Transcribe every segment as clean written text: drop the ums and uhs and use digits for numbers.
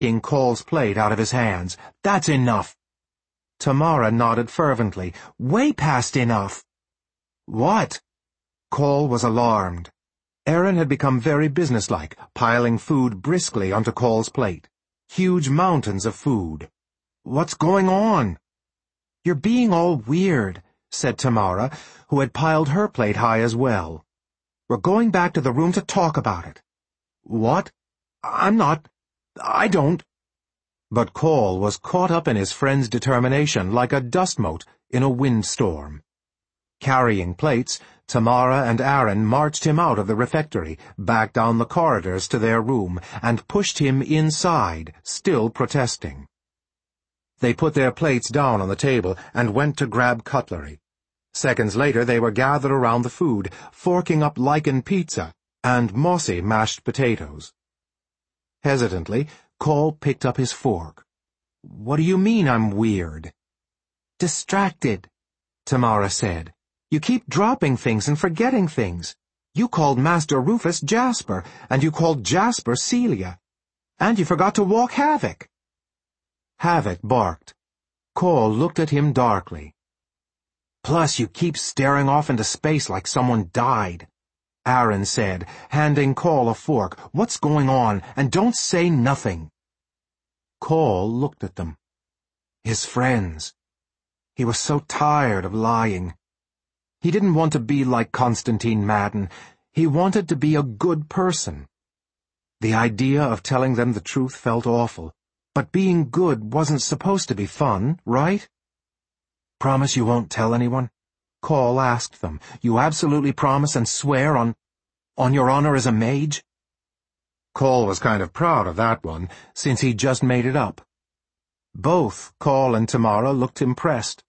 taking Cole's plate out of his hands. "That's enough." Tamara nodded fervently. "Way past enough." "What?" Cole was alarmed. Aaron had become very businesslike, piling food briskly onto Cole's plate. Huge mountains of food. "What's going on?" "You're being all weird," said Tamara, who had piled her plate high as well. "We're going back to the room to talk about it." "What? I don't." But Cole was caught up in his friend's determination like a dust mote in a windstorm. Carrying plates, Tamara and Aaron marched him out of the refectory, back down the corridors to their room, and pushed him inside, still protesting. They put their plates down on the table and went to grab cutlery. Seconds later they were gathered around the food, forking up lichen pizza and mossy mashed potatoes. Hesitantly, Cole picked up his fork. "What do you mean I'm weird?" "Distracted," Tamara said. "You keep dropping things and forgetting things. You called Master Rufus Jasper, and you called Jasper Celia. And you forgot to walk Havoc." Havoc barked. Cole looked at him darkly. "Plus you keep staring off into space like someone died," Aaron said, handing Cole a fork. "What's going on? And don't say nothing." Cole looked at them. His friends. He was so tired of lying. He didn't want to be like Constantine Madden. He wanted to be a good person. The idea of telling them the truth felt awful, but being good wasn't supposed to be fun, right? "Promise you won't tell anyone?" Cole asked them. "You absolutely promise and swear on your honor as a mage?" Cole was kind of proud of that one, since he'd just made it up. Both Cole and Tamara looked impressed.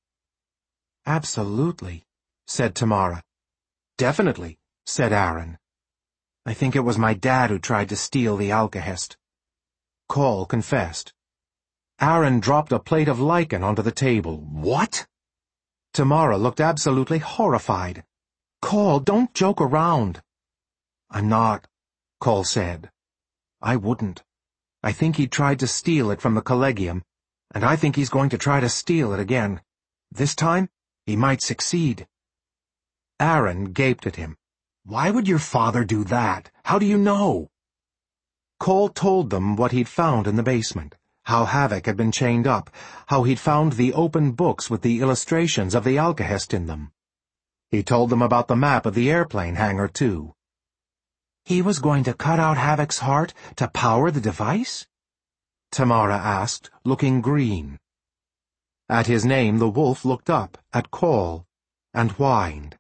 "Absolutely," said Tamara. "Definitely," said Aaron. "I think it was my dad who tried to steal the alkahest." Cole confessed. Aaron dropped a plate of lichen onto the table. "What?" Tamara looked absolutely horrified. "Cole, don't joke around." "I'm not," Cole said. "I wouldn't. I think he tried to steal it from the Collegium, and I think he's going to try to steal it again. This time, he might succeed." Aaron gaped at him. "Why would your father do that? How do you know?" Cole told them what he'd found in the basement, how Havoc had been chained up, how he'd found the open books with the illustrations of the alkahest in them. He told them about the map of the airplane hangar, too. "He was going to cut out Havoc's heart to power the device?" Tamara asked, looking green. At his name the wolf looked up at Cole and whined.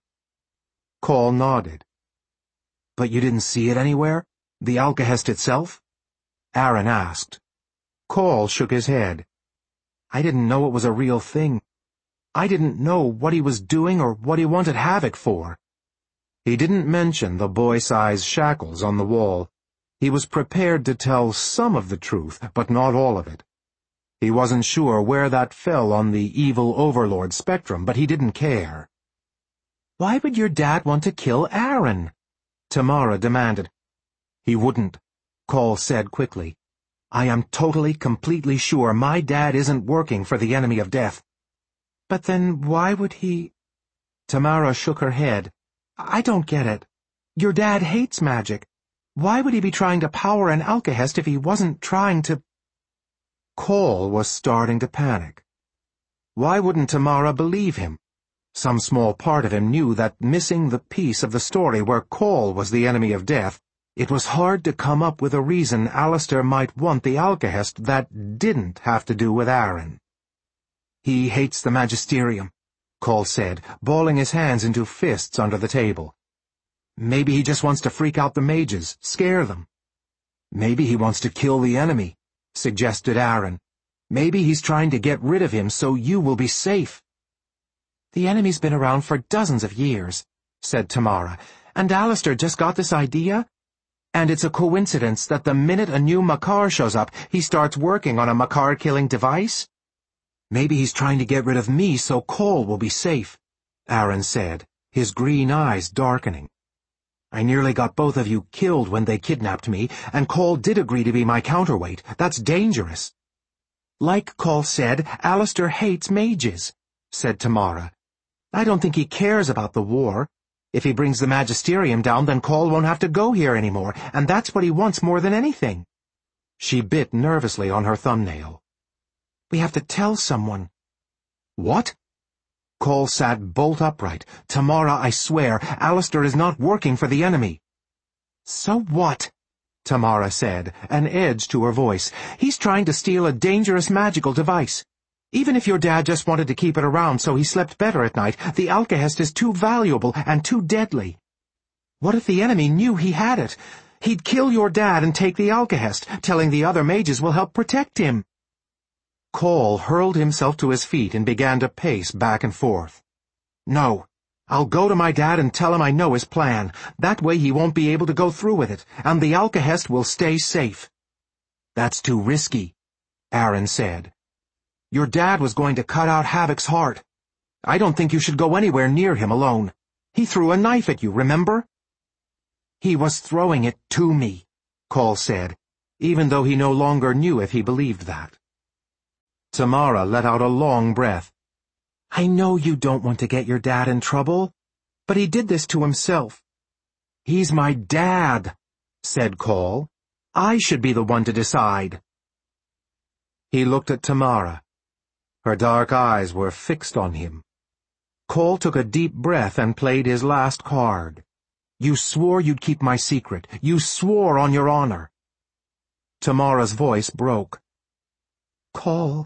Cole nodded. "But you didn't see it anywhere? The alkahest itself?" Aaron asked. Cole shook his head. "I didn't know it was a real thing. I didn't know what he was doing or what he wanted Havoc for." He didn't mention the boy-sized shackles on the wall. He was prepared to tell some of the truth, but not all of it. He wasn't sure where that fell on the evil overlord spectrum, but he didn't care. "Why would your dad want to kill Aaron?" Tamara demanded. "He wouldn't," Cole said quickly. "I am totally, completely sure my dad isn't working for the enemy of death." "But then why would he—" Tamara shook her head. "I don't get it. Your dad hates magic. Why would he be trying to power an alkahest if he wasn't trying to—" Cole was starting to panic. Why wouldn't Tamara believe him? Some small part of him knew that, missing the piece of the story where Cole was the enemy of death, it was hard to come up with a reason Alistair might want the alkahest that didn't have to do with Aaron. "He hates the Magisterium," Cole said, balling his hands into fists under the table. "Maybe he just wants to freak out the mages, scare them." "Maybe he wants to kill the enemy," suggested Aaron. "Maybe he's trying to get rid of him so you will be safe." "The enemy's been around for dozens of years," said Tamara, "and Alistair just got this idea? And it's a coincidence that the minute a new Makar shows up, he starts working on a Makar-killing device? Maybe he's trying to get rid of me so Cole will be safe," Aaron said, his green eyes darkening. I nearly got both of you killed when they kidnapped me, and Cole did agree to be my counterweight. That's dangerous." "Like Cole said, Alistair hates mages," said Tamara. "I don't think he cares about the war. If he brings the Magisterium down, then Cole won't have to go here anymore, and that's what he wants more than anything." She bit nervously on her thumbnail. "We have to tell someone." "What?" Cole sat bolt upright. "Tamara, I swear, Alistair is not working for the enemy." "So what?" Tamara said, an edge to her voice. "He's trying to steal a dangerous magical device. Even if your dad just wanted to keep it around so he slept better at night, the Alkahest is too valuable and too deadly. What if the enemy knew he had it? He'd kill your dad and take the Alkahest, telling the other mages will help protect him." Cole hurled himself to his feet and began to pace back and forth. "No. I'll go to my dad and tell him I know his plan. That way he won't be able to go through with it, and the Alkahest will stay safe." "That's too risky," Aaron said. "Your dad was going to cut out Havoc's heart. I don't think you should go anywhere near him alone. He threw a knife at you, remember?" "He was throwing it to me," Cole said, even though he no longer knew if he believed that. Tamara let out a long breath. "I know you don't want to get your dad in trouble, but he did this to himself." "He's my dad," said Cole. "I should be the one to decide." He looked at Tamara. Her dark eyes were fixed on him. Cole took a deep breath and played his last card. "You swore you'd keep my secret. You swore on your honor." Tamara's voice broke. "Cole,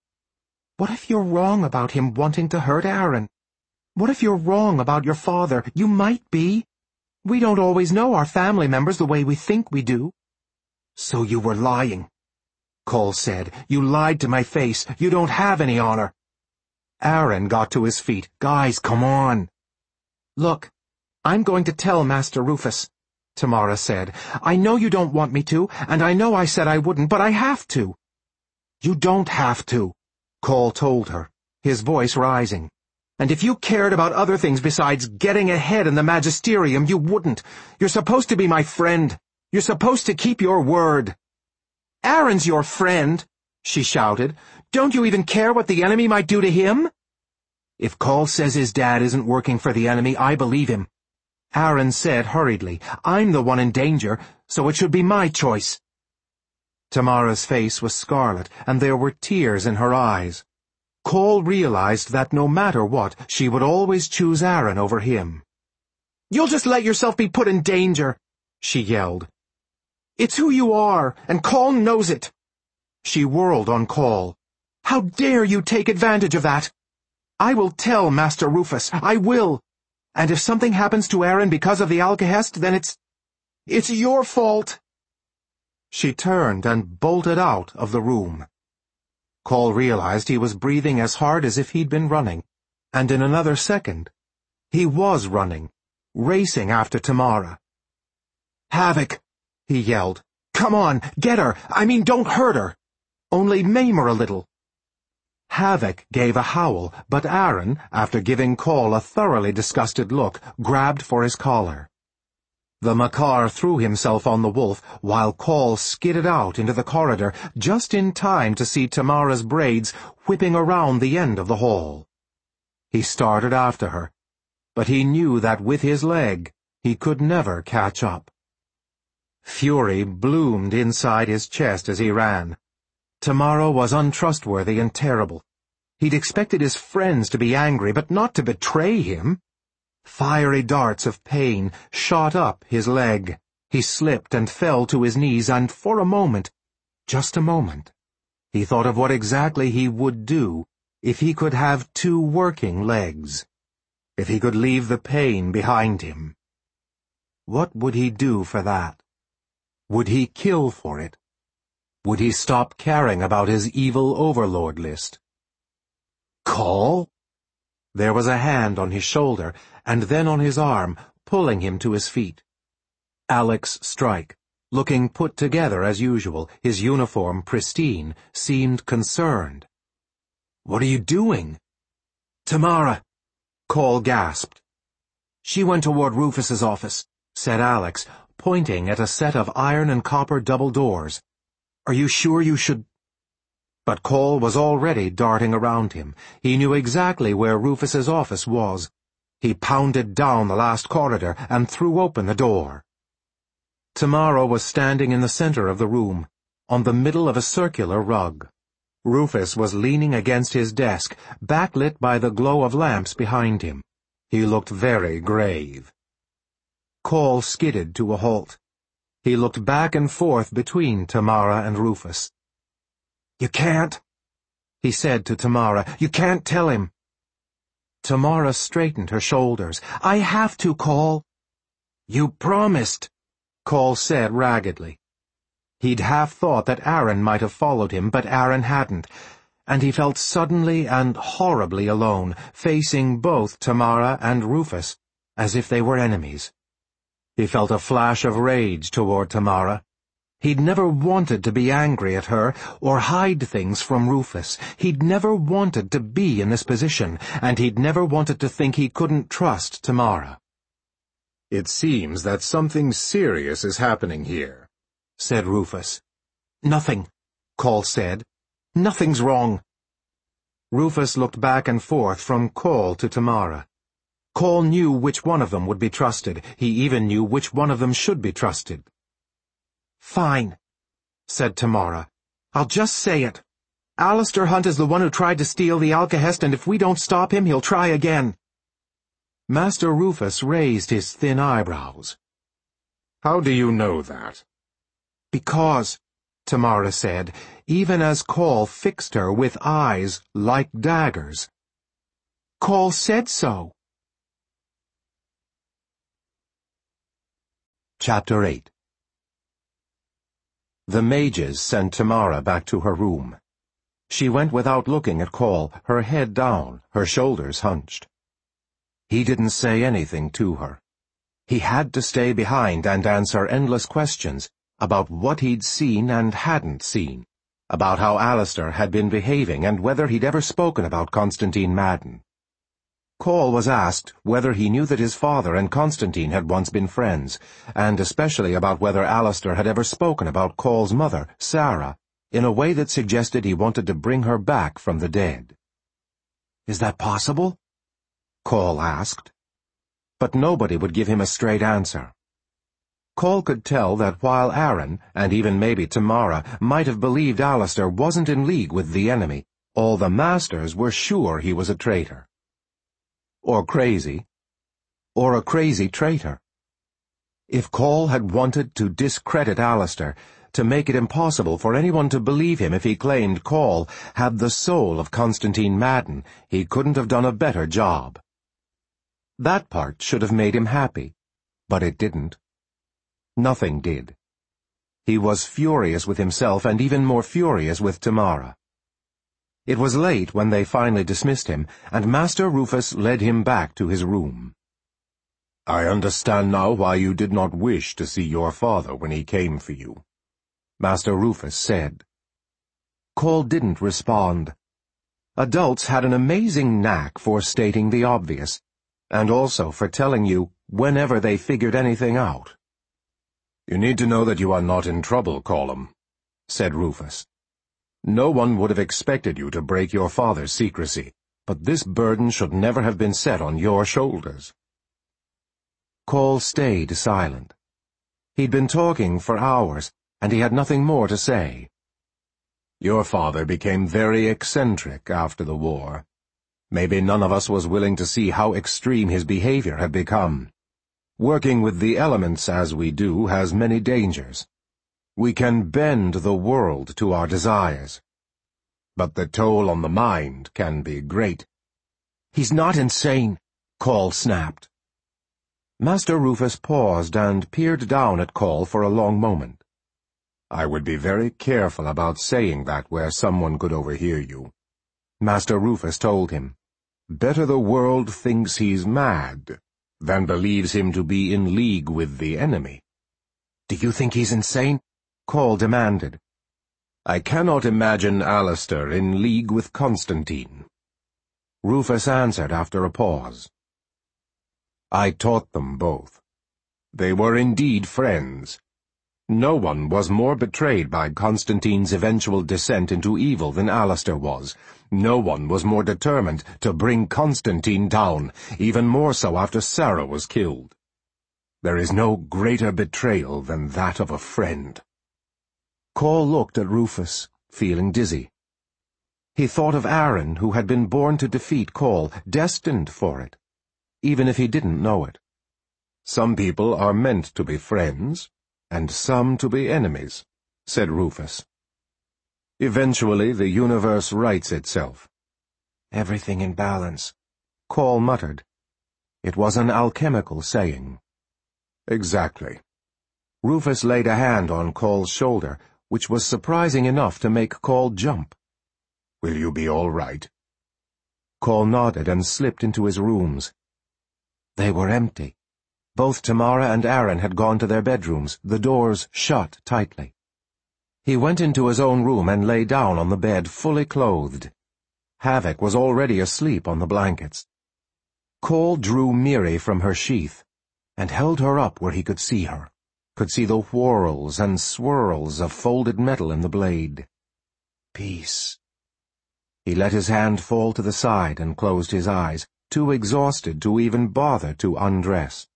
what if you're wrong about him wanting to hurt Aaron? What if you're wrong about your father? You might be. We don't always know our family members the way we think we do." "So you were lying," Cole said. "You lied to my face. You don't have any honor." Aaron got to his feet. "Guys, come on." "Look, I'm going to tell Master Rufus," Tamara said. "I know you don't want me to, and I know I said I wouldn't, but I have to." "You don't have to," Cole told her, his voice rising. "And if you cared about other things besides getting ahead in the Magisterium, you wouldn't. You're supposed to be my friend. You're supposed to keep your word." "Aaron's your friend," she shouted. "Don't you even care what the enemy might do to him?" "If Cole says his dad isn't working for the enemy, I believe him," Aaron said hurriedly. "I'm the one in danger, so it should be my choice." Tamara's face was scarlet, and there were tears in her eyes. Cole realized that no matter what, she would always choose Aaron over him. "You'll just let yourself be put in danger," she yelled. "It's who you are, and Cole knows it." She whirled on Cole. "How dare you take advantage of that? I will tell Master Rufus. I will. And if something happens to Aaron because of the Alkahest, then it's your fault." She turned and bolted out of the room. Cole realized he was breathing as hard as if he'd been running, and in another second, he was running, racing after Tamara. "Havoc!" he yelled. "Come on, get her! I mean, don't hurt her! Only maim her a little." Havoc gave a howl, but Aaron, after giving Cole a thoroughly disgusted look, grabbed for his collar. The Makar threw himself on the wolf, while Cole skidded out into the corridor just in time to see Tamara's braids whipping around the end of the hall. He started after her, but he knew that with his leg he could never catch up. Fury bloomed inside his chest as he ran. Tamara was untrustworthy and terrible. He'd expected his friends to be angry, but not to betray him. Fiery darts of pain shot up his leg. He slipped and fell to his knees, and for a moment, just a moment, he thought of what exactly he would do if he could have two working legs. If he could leave the pain behind him. What would he do for that? Would he kill for it? Would he stop caring about his evil overlord list? "Cole?" There was a hand on his shoulder, and then on his arm, pulling him to his feet. Alex Strike, looking put together as usual, his uniform pristine, seemed concerned. "What are you doing?" "Tamara," Cole gasped. "She went toward Rufus's office," said Alex, pointing at a set of iron and copper double doors. "Are you sure you should—" But Cole was already darting around him. He knew exactly where Rufus's office was. He pounded down the last corridor and threw open the door. Tamara was standing in the center of the room, on the middle of a circular rug. Rufus was leaning against his desk, backlit by the glow of lamps behind him. He looked very grave. Cole skidded to a halt. He looked back and forth between Tamara and Rufus. "You can't," he said to Tamara. "You can't tell him." Tamara straightened her shoulders. "I have to, Cole." "You promised," Cole said raggedly. He'd half thought that Aaron might have followed him, but Aaron hadn't, and he felt suddenly and horribly alone, facing both Tamara and Rufus, as if they were enemies. He felt a flash of rage toward Tamara. He'd never wanted to be angry at her or hide things from Rufus. He'd never wanted to be in this position, and he'd never wanted to think he couldn't trust Tamara. "It seems that something serious is happening here," said Rufus. "Nothing," Cole said. "Nothing's wrong." Rufus looked back and forth from Cole to Tamara. Cole knew which one of them would be trusted. He even knew which one of them should be trusted. "Fine," said Tamara. "I'll just say it. Alistair Hunt is the one who tried to steal the Alcahest, and if we don't stop him, he'll try again." Master Rufus raised his thin eyebrows. "How do you know that?" "Because," Tamara said, even as Cole fixed her with eyes like daggers. "Cole said so." Chapter 8. The mages sent Tamara back to her room. She went without looking at Cole, her head down, her shoulders hunched. He didn't say anything to her. He had to stay behind and answer endless questions about what he'd seen and hadn't seen, about how Alistair had been behaving and whether he'd ever spoken about Constantine Madden. Cole was asked whether he knew that his father and Constantine had once been friends, and especially about whether Alistair had ever spoken about Cole's mother, Sarah, in a way that suggested he wanted to bring her back from the dead. "Is that possible?" Cole asked. But nobody would give him a straight answer. Cole could tell that while Aaron, and even maybe Tamara, might have believed Alistair wasn't in league with the enemy, all the masters were sure he was a traitor. Or crazy. Or a crazy traitor. If Cole had wanted to discredit Alistair, to make it impossible for anyone to believe him if he claimed Cole had the soul of Constantine Madden, he couldn't have done a better job. That part should have made him happy, but it didn't. Nothing did. He was furious with himself and even more furious with Tamara. It was late when they finally dismissed him, and Master Rufus led him back to his room. "I understand now why you did not wish to see your father when he came for you," Master Rufus said. Cole didn't respond. Adults had an amazing knack for stating the obvious, and also for telling you whenever they figured anything out. "You need to know that you are not in trouble, Colum," said Rufus. "No one would have expected you to break your father's secrecy, but this burden should never have been set on your shoulders." Cole stayed silent. He'd been talking for hours, and he had nothing more to say. "Your father became very eccentric after the war. Maybe none of us was willing to see how extreme his behavior had become. Working with the elements as we do has many dangers. We can bend the world to our desires, but the toll on the mind can be great." "He's not insane," Cole snapped. Master Rufus paused and peered down at Cole for a long moment. "I would be very careful about saying that where someone could overhear you," Master Rufus told him. "Better the world thinks he's mad than believes him to be in league with the enemy." "Do you think he's insane?" Cole demanded. "I cannot imagine Alistair in league with Constantine," Rufus answered after a pause. "I taught them both. They were indeed friends. No one was more betrayed by Constantine's eventual descent into evil than Alistair was. No one was more determined to bring Constantine down, even more so after Sarah was killed. There is no greater betrayal than that of a friend. Coll looked at Rufus, feeling dizzy. He thought of Aaron, who had been born to defeat Coll, destined for it, even if he didn't know it. Some people are meant to be friends, and some to be enemies, said Rufus. Eventually the universe rights itself. Everything in balance, Coll muttered. It was an alchemical saying. Exactly. Rufus laid a hand on Coll's shoulder, which was surprising enough to make Coll jump. Will you be all right? Coll nodded and slipped into his rooms. They were empty. Both Tamara and Aaron had gone to their bedrooms, the doors shut tightly. He went into his own room and lay down on the bed, fully clothed. Havoc was already asleep on the blankets. Coll drew Miri from her sheath and held her up where he could see her, could see the whorls and swirls of folded metal in the blade. Peace. He let his hand fall to the side and closed his eyes, too exhausted to even bother to undress.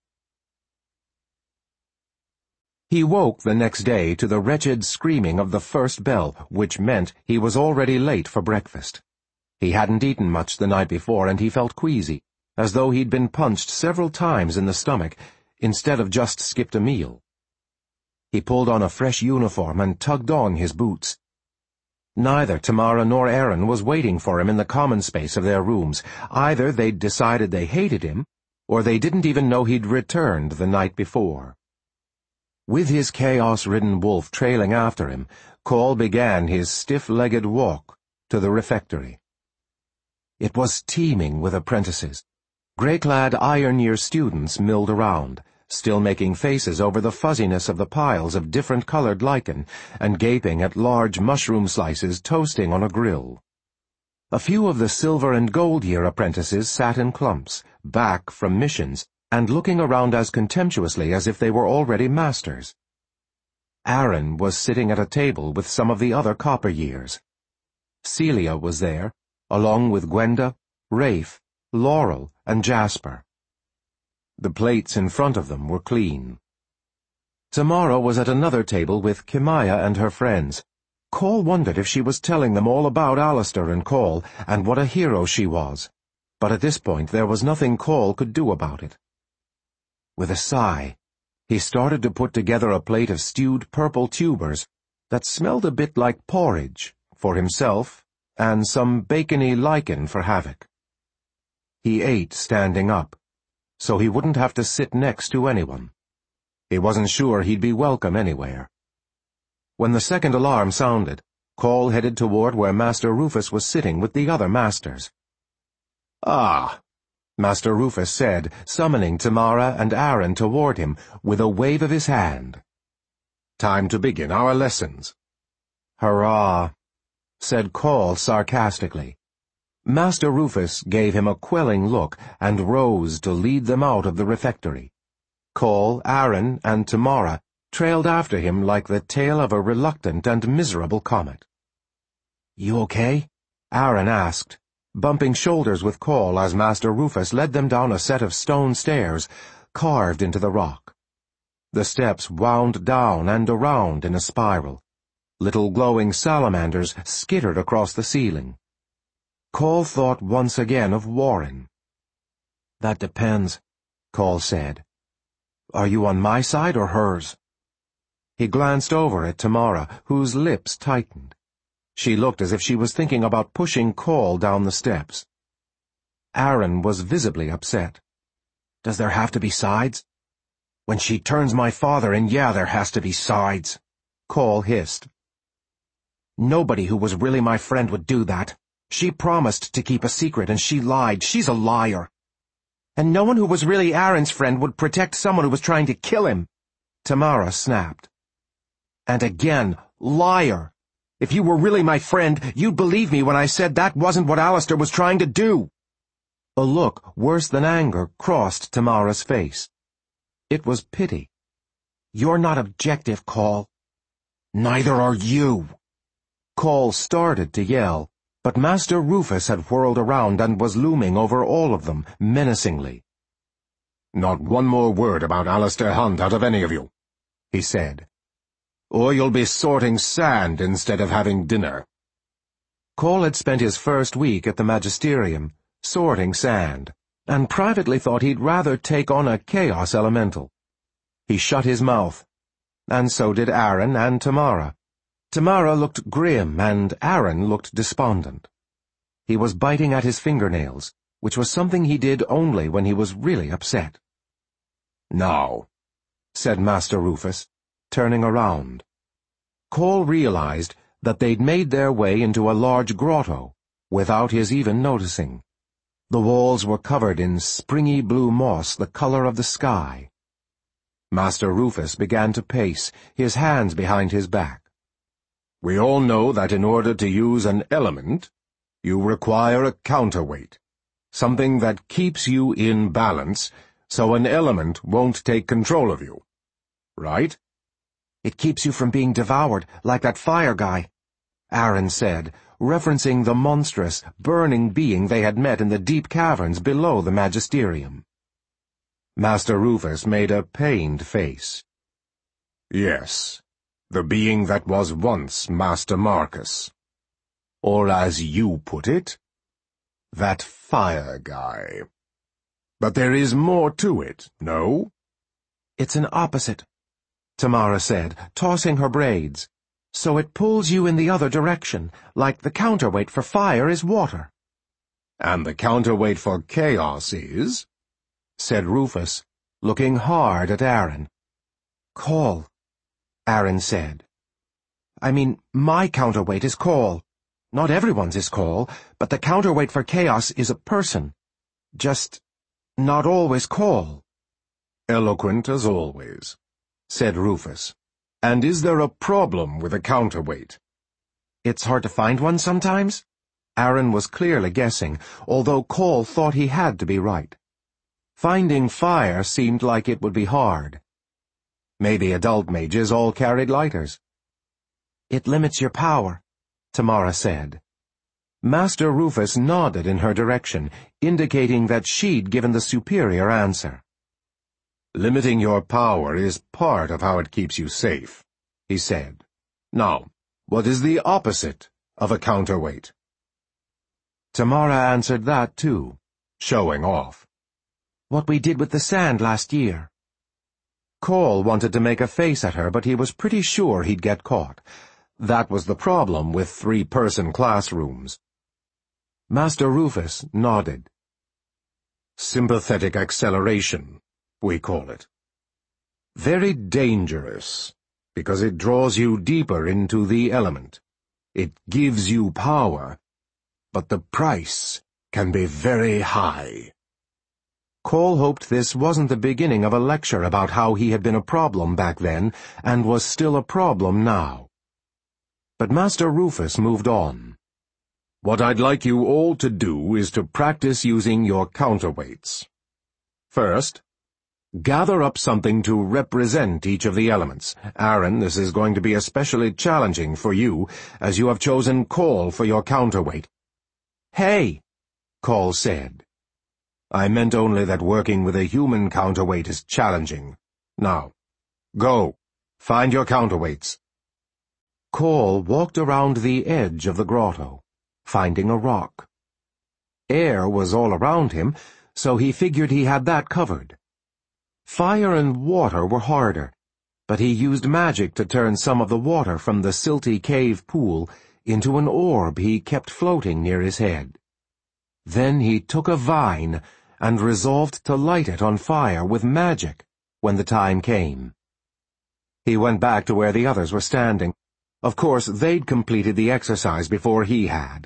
He woke the next day to the wretched screaming of the first bell, which meant he was already late for breakfast. He hadn't eaten much the night before, and he felt queasy, as though he'd been punched several times in the stomach, instead of just skipped a meal. He pulled on a fresh uniform and tugged on his boots. Neither Tamara nor Aaron was waiting for him in the common space of their rooms. Either they'd decided they hated him, or they didn't even know he'd returned the night before. With his chaos-ridden wolf trailing after him, Coll began his stiff-legged walk to the refectory. It was teeming with apprentices. Grey-clad iron-year students milled around, still making faces over the fuzziness of the piles of different-colored lichen and gaping at large mushroom slices toasting on a grill. A few of the silver and gold-year apprentices sat in clumps, back from missions, and looking around as contemptuously as if they were already masters. Aaron was sitting at a table with some of the other copper years. Celia was there, along with Gwenda, Rafe, Laurel, and Jasper. The plates in front of them were clean. Tamara was at another table with Kimaya and her friends. Coll wondered if she was telling them all about Alistair and Coll, and what a hero she was. But at this point there was nothing Coll could do about it. With a sigh, he started to put together a plate of stewed purple tubers that smelled a bit like porridge for himself and some bacony lichen for Havoc. He ate standing up, so he wouldn't have to sit next to anyone. He wasn't sure he'd be welcome anywhere. When the second alarm sounded, Coll headed toward where Master Rufus was sitting with the other masters. "Ah," Master Rufus said, summoning Tamara and Aaron toward him with a wave of his hand. "Time to begin our lessons." "Hurrah," said Coll sarcastically. Master Rufus gave him a quelling look and rose to lead them out of the refectory. Coll, Aaron, and Tamara trailed after him like the tail of a reluctant and miserable comet. "You okay?" Aaron asked, bumping shoulders with Coll as Master Rufus led them down a set of stone stairs carved into the rock. The steps wound down and around in a spiral. Little glowing salamanders skittered across the ceiling. Coll thought once again of Warren. "That depends," Coll said. "Are you on my side or hers?" He glanced over at Tamara, whose lips tightened. She looked as if she was thinking about pushing Coll down the steps. Aaron was visibly upset. "Does there have to be sides?" "When she turns my father in, yeah, there has to be sides," Coll hissed. "Nobody who was really my friend would do that. She promised to keep a secret and she lied. She's a liar. And no one who was really Aaron's friend would protect someone who was trying to kill him," Tamara snapped. "And again, liar. If you were really my friend, you'd believe me when I said that wasn't what Alistair was trying to do." A look worse than anger crossed Tamara's face. It was pity. "You're not objective, Call." "Neither are you." Call started to yell, but Master Rufus had whirled around and was looming over all of them, menacingly. "Not one more word about Alistair Hunt out of any of you," he said. "Or you'll be sorting sand instead of having dinner." Call had spent his first week at the Magisterium, sorting sand, and privately thought he'd rather take on a Chaos Elemental. He shut his mouth, and so did Aaron and Tamara. Tamara looked grim, and Aaron looked despondent. He was biting at his fingernails, which was something he did only when he was really upset. "Now," said Master Rufus, turning around. Cole realized that they'd made their way into a large grotto, without his even noticing. The walls were covered in springy blue moss the color of the sky. Master Rufus began to pace, his hands behind his back. "We all know that in order to use an element, you require a counterweight, something that keeps you in balance, so an element won't take control of you. Right?" "It keeps you from being devoured, like that fire guy," Aaron said, referencing the monstrous, burning being they had met in the deep caverns below the Magisterium. Master Rufus made a pained face. "Yes. The being that was once Master Marcus. Or as you put it, that fire guy. But there is more to it, no?" "It's an opposite," Tamara said, tossing her braids. "So it pulls you in the other direction, like the counterweight for fire is water." "And the counterweight for chaos is?" said Rufus, looking hard at Aaron. "Call," Aaron said. "I mean, my counterweight is Call. Not everyone's is Call, but the counterweight for chaos is a person. Just not always Call." "Eloquent as always," said Rufus. "And is there a problem with a counterweight?" "It's hard to find one sometimes?" Aaron was clearly guessing, although Call thought he had to be right. Finding fire seemed like it would be hard. Maybe adult mages all carried lighters. "It limits your power," Tamara said. Master Rufus nodded in her direction, indicating that she'd given the superior answer. "Limiting your power is part of how it keeps you safe," he said. "Now, what is the opposite of a counterweight?" Tamara answered that too, showing off. "What we did with the sand last year." Cole wanted to make a face at her, but he was pretty sure he'd get caught. That was the problem with 3-person classrooms. Master Rufus nodded. "Sympathetic acceleration, we call it. Very dangerous, because it draws you deeper into the element. It gives you power, but the price can be very high." Cole hoped this wasn't the beginning of a lecture about how he had been a problem back then and was still a problem now. But Master Rufus moved on. "What I'd like you all to do is to practice using your counterweights. First, gather up something to represent each of the elements. Aaron, this is going to be especially challenging for you, as you have chosen Call for your counterweight." "Hey," Call said. "I meant only that working with a human counterweight is challenging. Now, go. Find your counterweights." Call walked around the edge of the grotto, finding a rock. Air was all around him, so he figured he had that covered. Fire and water were harder, but he used magic to turn some of the water from the silty cave pool into an orb he kept floating near his head. Then he took a vine and resolved to light it on fire with magic when the time came. He went back to where the others were standing. Of course, they'd completed the exercise before he had.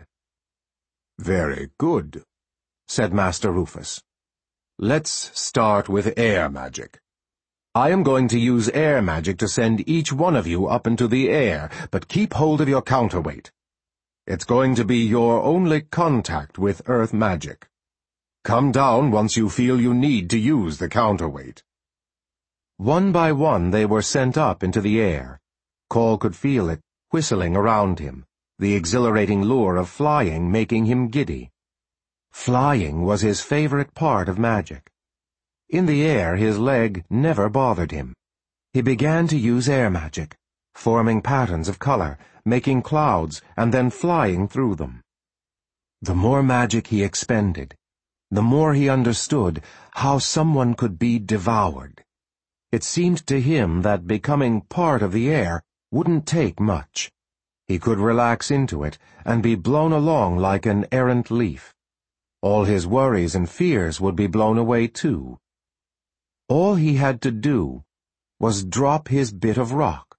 "Very good," said Master Rufus. "Let's start with air magic. I am going to use air magic to send each one of you up into the air, but keep hold of your counterweight. It's going to be your only contact with earth magic. Come down once you feel you need to use the counterweight." One by one they were sent up into the air. Cole could feel it whistling around him, the exhilarating lure of flying making him giddy. Flying was his favorite part of magic. In the air his leg never bothered him. He began to use air magic, forming patterns of color, making clouds, and then flying through them. The more magic he expended, the more he understood how someone could be devoured. It seemed to him that becoming part of the air wouldn't take much. He could relax into it and be blown along like an errant leaf. All his worries and fears would be blown away too. All he had to do was drop his bit of rock.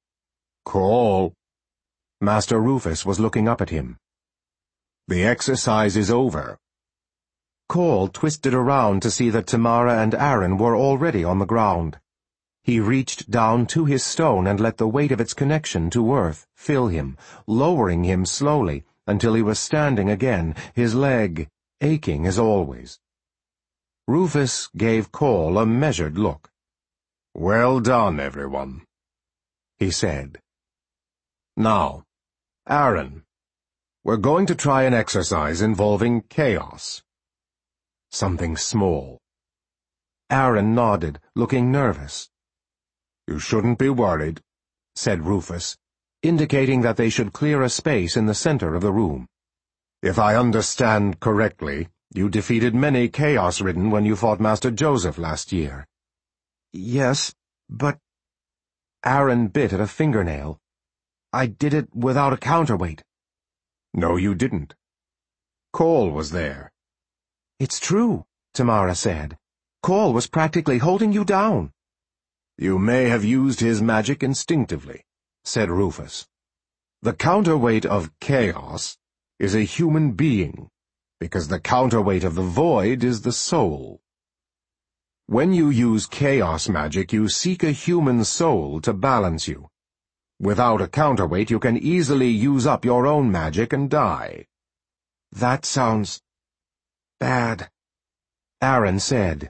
Cole. Master Rufus was looking up at him. The exercise is over. Cole twisted around to see that Tamara and Aaron were already on the ground. He reached down to his stone and let the weight of its connection to earth fill him, lowering him slowly until he was standing again, his leg aching as always. Rufus gave Cole a measured look. "Well done, everyone," he said. "Now, Aaron, we're going to try an exercise involving chaos. Something small." Aaron nodded, looking nervous. "You shouldn't be worried," said Rufus, indicating that they should clear a space in the center of the room. "If I understand correctly, you defeated many Chaos-Ridden when you fought Master Joseph last year." "Yes, but—" Aaron bit at a fingernail. "I did it without a counterweight." "No, you didn't. Cole was there." "It's true," Tamara said. "Cole was practically holding you down." "You may have used his magic instinctively," said Rufus. "The counterweight of chaos is a human being, because the counterweight of the void is the soul. When you use chaos magic, you seek a human soul to balance you. Without a counterweight, you can easily use up your own magic and die." "That sounds bad," Aaron said.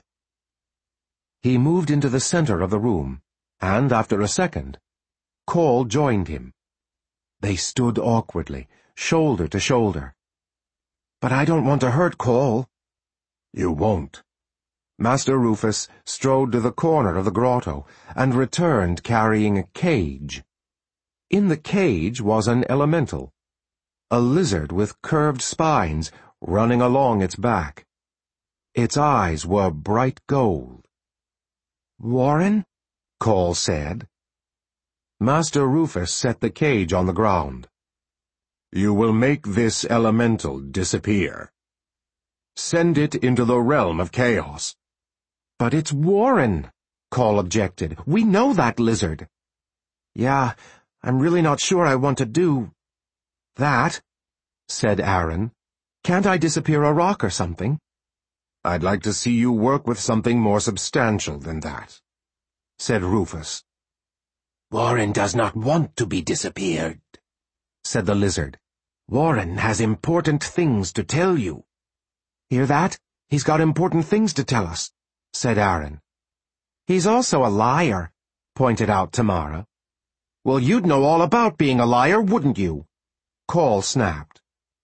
He moved into the center of the room, and after a second, Cole joined him. They stood awkwardly, shoulder to shoulder. "But I don't want to hurt Cole." "You won't." Master Rufus strode to the corner of the grotto and returned carrying a cage. In the cage was an elemental, a lizard with curved spines running along its back. Its eyes were bright gold. "Warren?" Cole said. Master Rufus set the cage on the ground. "You will make this elemental disappear. Send it into the realm of chaos." "But it's Warren," Cole objected. "We know that lizard." "Yeah, I'm really not sure I want to do that," said Aaron. "Can't I disappear a rock or something?" "I'd like to see you work with something more substantial than that," said Rufus. "Warren does not want to be disappeared," said the lizard. "Warren has important things to tell you." "Hear that? He's got important things to tell us," said Aaron. "He's also a liar," pointed out Tamara. "Well, you'd know all about being a liar, wouldn't you?" Cole snapped.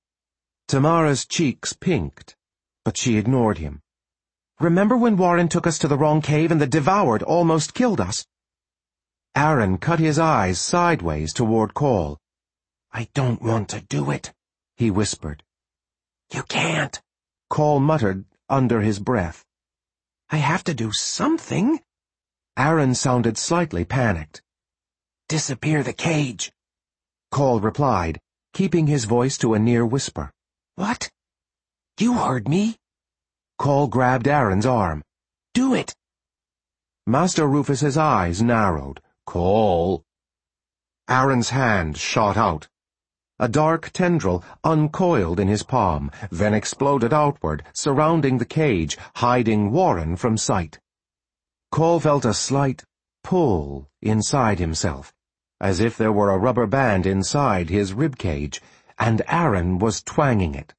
Tamara's cheeks pinked, but she ignored him. "Remember when Warren took us to the wrong cave and the Devoured almost killed us?" Aaron cut his eyes sideways toward Cole. "I don't want to do it," he whispered. "You can't," Cole muttered under his breath. "I have to do something." Aaron sounded slightly panicked. "Disappear the cage," Cole replied, keeping his voice to a near whisper. "What? You heard me." Cole grabbed Aaron's arm. "Do it." Master Rufus's eyes narrowed. "Cole." Aaron's hand shot out. A dark tendril uncoiled in his palm, then exploded outward, surrounding the cage, hiding Warren from sight. Cole felt a slight pull inside himself, as if there were a rubber band inside his ribcage, and Aaron was twanging it.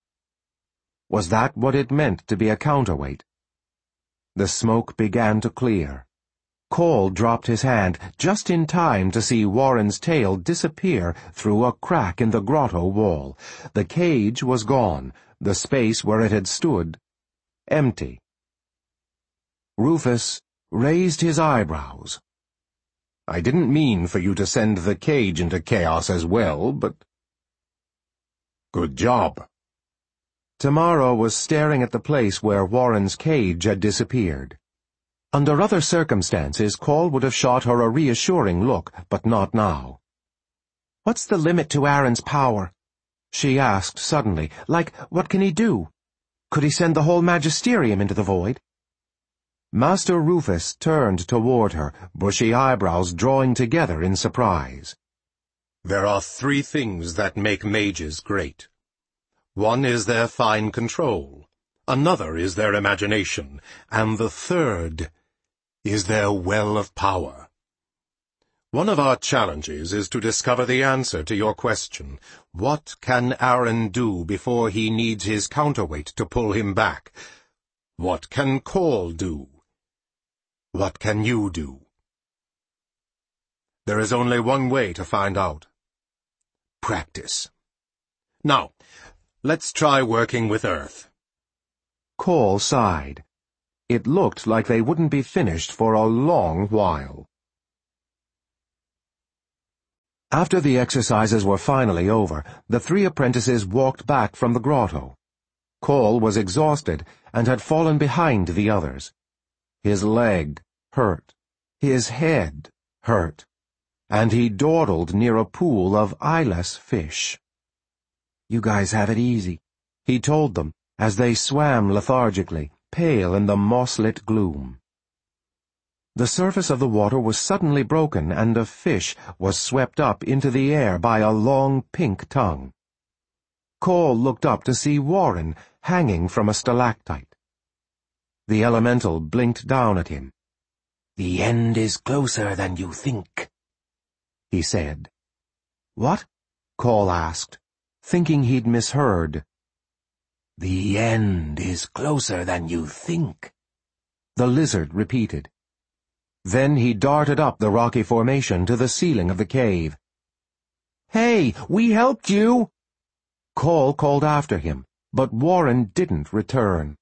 Was that what it meant to be a counterweight? The smoke began to clear. Cole dropped his hand just in time to see Warren's tail disappear through a crack in the grotto wall. The cage was gone, the space where it had stood empty. Rufus raised his eyebrows. "I didn't mean for you to send the cage into chaos as well, but—" "Good job." Tamara was staring at the place where Warren's cage had disappeared. Under other circumstances, Cole would have shot her a reassuring look, but not now. "What's the limit to Aaron's power?" she asked suddenly. "Like, what can he do? Could he send the whole Magisterium into the void?" Master Rufus turned toward her, bushy eyebrows drawing together in surprise. "There are 3 things that make mages great. One is their fine control, another is their imagination, and the third is their well of power. One of our challenges is to discover the answer to your question. What can Aaron do before he needs his counterweight to pull him back? What can Cole do? What can you do? There is only one way to find out. Practice. Now, let's try working with Earth." Cole sighed. It looked like they wouldn't be finished for a long while. After the exercises were finally over, the 3 apprentices walked back from the grotto. Cole was exhausted and had fallen behind the others. His leg hurt. His head hurt. And he dawdled near a pool of eyeless fish. "You guys have it easy," he told them as they swam lethargically, pale in the moss-lit gloom. The surface of the water was suddenly broken, and a fish was swept up into the air by a long pink tongue. Cole looked up to see Warren hanging from a stalactite. The elemental blinked down at him. "The end is closer than you think," he said. "What?" Cole asked, thinking he'd misheard. "The end is closer than you think," the lizard repeated. Then he darted up the rocky formation to the ceiling of the cave. "Hey, we helped you!" Cole called after him, but Warren didn't return.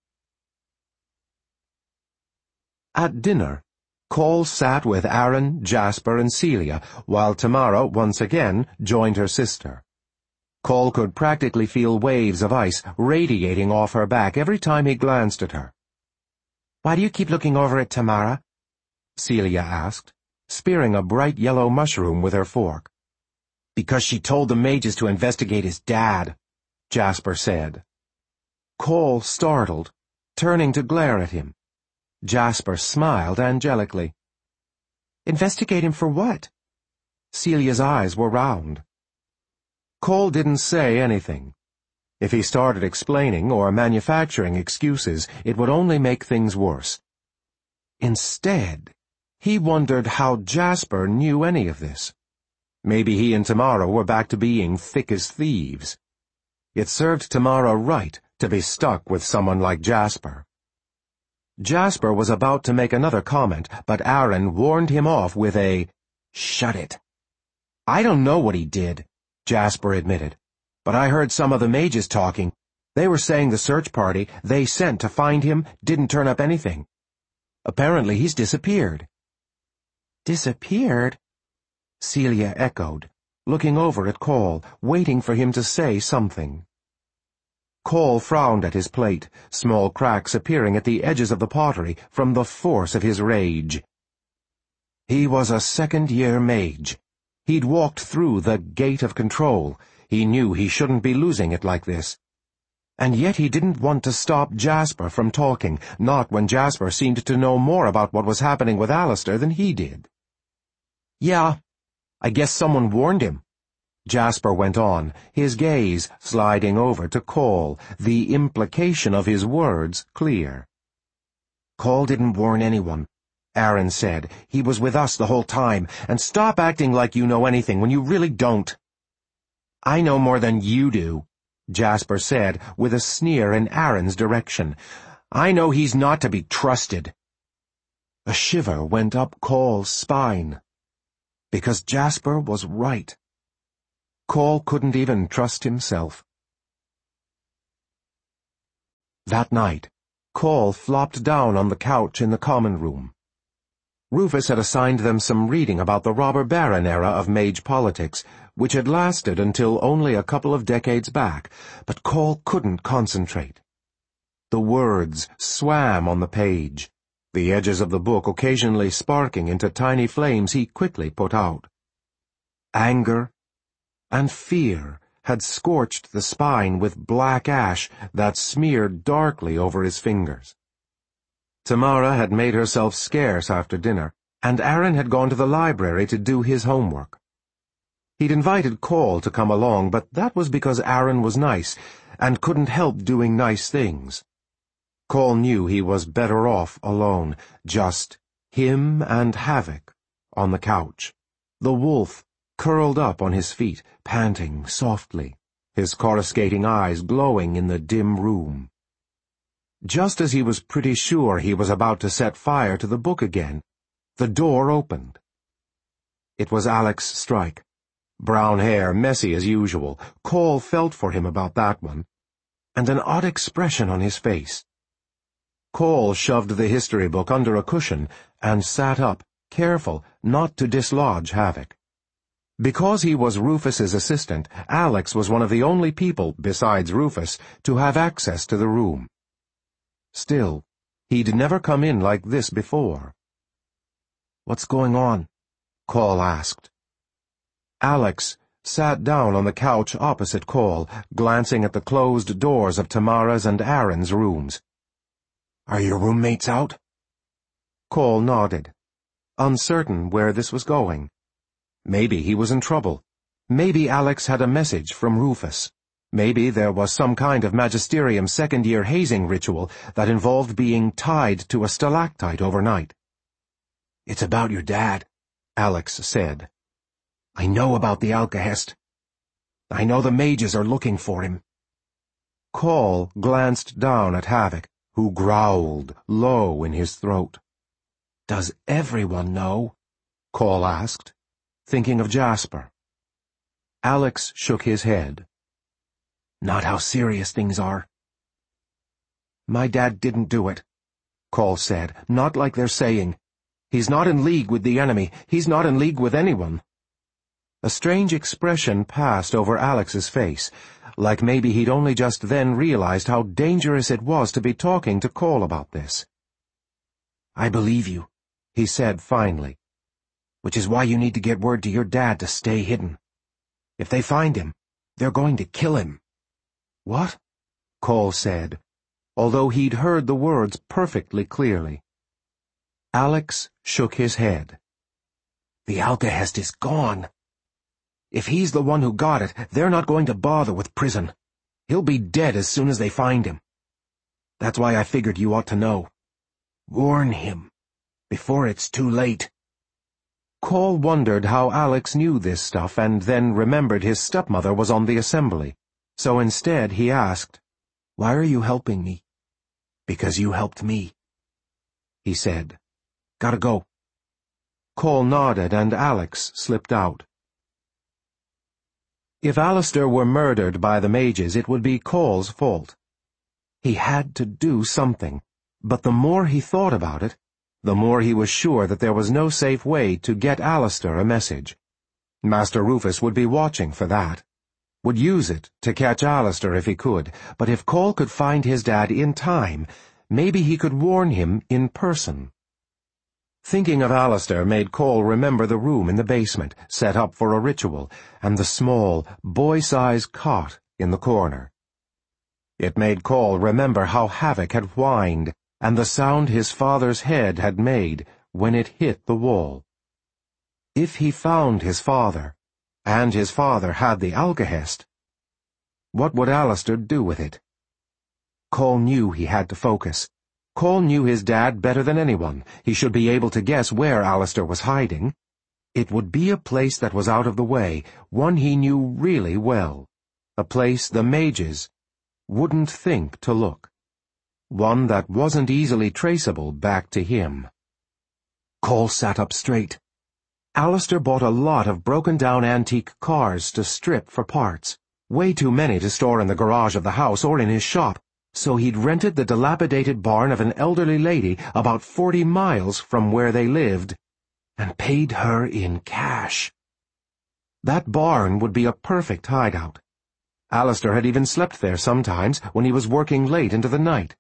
At dinner, Cole sat with Aaron, Jasper, and Celia, while Tamara once again joined her sister. Cole could practically feel waves of ice radiating off her back every time he glanced at her. "Why do you keep looking over at Tamara?" Celia asked, spearing a bright yellow mushroom with her fork. "Because she told the mages to investigate his dad," Jasper said. Cole startled, turning to glare at him. Jasper smiled angelically. "Investigate him for what?" Celia's eyes were round. Cole didn't say anything. If he started explaining or manufacturing excuses, it would only make things worse. Instead, he wondered how Jasper knew any of this. Maybe he and Tamara were back to being thick as thieves. It served Tamara right to be stuck with someone like Jasper. Jasper was about to make another comment, but Aaron warned him off with a, "Shut it." "I don't know what he did," Jasper admitted, "but I heard some of the mages talking. They were saying the search party they sent to find him didn't turn up anything. Apparently he's disappeared." "Disappeared?" Celia echoed, looking over at Cole, waiting for him to say something. Cole frowned at his plate, small cracks appearing at the edges of the pottery from the force of his rage. He was a second-year mage. He'd walked through the gate of control. He knew he shouldn't be losing it like this. And yet he didn't want to stop Jasper from talking, not when Jasper seemed to know more about what was happening with Alistair than he did. "Yeah, I guess someone warned him," Jasper went on, his gaze sliding over to Cole, the implication of his words clear. "Cole didn't warn anyone," Aaron said. "He was with us the whole time, and stop acting like you know anything when you really don't." "I know more than you do," Jasper said, with a sneer in Aaron's direction. "I know he's not to be trusted." A shiver went up Cole's spine. Because Jasper was right. Cole couldn't even trust himself. That night, Cole flopped down on the couch in the common room. Rufus had assigned them some reading about the robber baron era of mage politics, which had lasted until only a couple of decades back, but Cole couldn't concentrate. The words swam on the page, the edges of the book occasionally sparking into tiny flames he quickly put out. Anger and fear had scorched the spine with black ash that smeared darkly over his fingers. Tamara had made herself scarce after dinner, and Aaron had gone to the library to do his homework. He'd invited Cole to come along, but that was because Aaron was nice and couldn't help doing nice things. Cole knew he was better off alone, just him and Havoc on the couch, the wolf curled up on his feet, panting softly, his coruscating eyes glowing in the dim room. Just as he was pretty sure he was about to set fire to the book again, the door opened. It was Alex Strike. Brown hair, messy as usual. Cole felt for him about that one. And an odd expression on his face. Cole shoved the history book under a cushion and sat up, careful not to dislodge Havoc. Because he was Rufus's assistant, Alex was one of the only people, besides Rufus, to have access to the room. Still, he'd never come in like this before. "What's going on?" Cole asked. Alex sat down on the couch opposite Cole, glancing at the closed doors of Tamara's and Aaron's rooms. "Are your roommates out?" Cole nodded, uncertain where this was going. Maybe he was in trouble. Maybe Alex had a message from Rufus. Maybe there was some kind of magisterium second-year hazing ritual that involved being tied to a stalactite overnight. "It's about your dad," Alex said. "I know about the Alcahest. I know the mages are looking for him." Cole glanced down at Havoc, who growled low in his throat. "Does everyone know?" Cole asked, thinking of Jasper. Alex shook his head. "Not how serious things are." "My dad didn't do it," Cole said. "Not like they're saying. He's not in league with the enemy. He's not in league with anyone." A strange expression passed over Alex's face, like maybe he'd only just then realized how dangerous it was to be talking to Cole about this. "I believe you," he said finally, "which is why you need to get word to your dad to stay hidden. If they find him, they're going to kill him." "What?" Cole said, although he'd heard the words perfectly clearly. Alex shook his head. "The Alcahest is gone. If he's the one who got it, they're not going to bother with prison. He'll be dead as soon as they find him. That's why I figured you ought to know. Warn him, before it's too late." Cole wondered how Alex knew this stuff and then remembered his stepmother was on the assembly. So instead he asked, "Why are you helping me?" "Because you helped me," he said. "Gotta go." Cole nodded and Alex slipped out. If Alistair were murdered by the mages, it would be Cole's fault. He had to do something, but the more he thought about it, the more he was sure that there was no safe way to get Alistair a message. Master Rufus would be watching for that, would use it to catch Alistair if he could, but if Cole could find his dad in time, maybe he could warn him in person. Thinking of Alistair made Cole remember the room in the basement, set up for a ritual, and the small, boy-sized cot in the corner. It made Cole remember how Havoc had whined, and the sound his father's head had made when it hit the wall. If he found his father, and his father had the Alcahest, what would Alistair do with it? Cole knew he had to focus. Cole knew his dad better than anyone. He should be able to guess where Alistair was hiding. It would be a place that was out of the way, one he knew really well. A place the mages wouldn't think to look. One that wasn't easily traceable back to him. Cole sat up straight. Alistair bought a lot of broken-down antique cars to strip for parts, way too many to store in the garage of the house or in his shop, so he'd rented the dilapidated barn of an elderly lady about 40 miles from where they lived, and paid her in cash. That barn would be a perfect hideout. Alistair had even slept there sometimes when he was working late into the night.